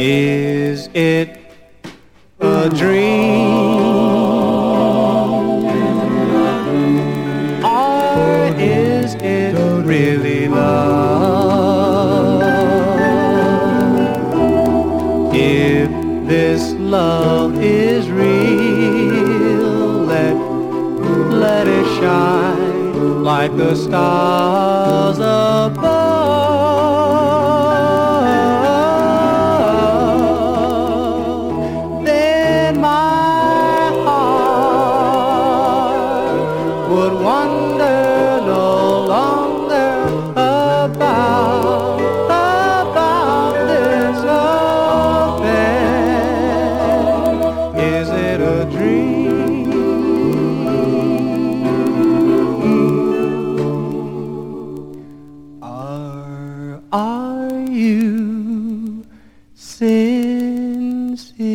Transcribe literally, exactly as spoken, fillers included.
Is it a dream, or is it really love? If this love is real, let, let it shine like the stars above. Would wonder no longer about, about this affair. Is it a dream? Or are you sincere?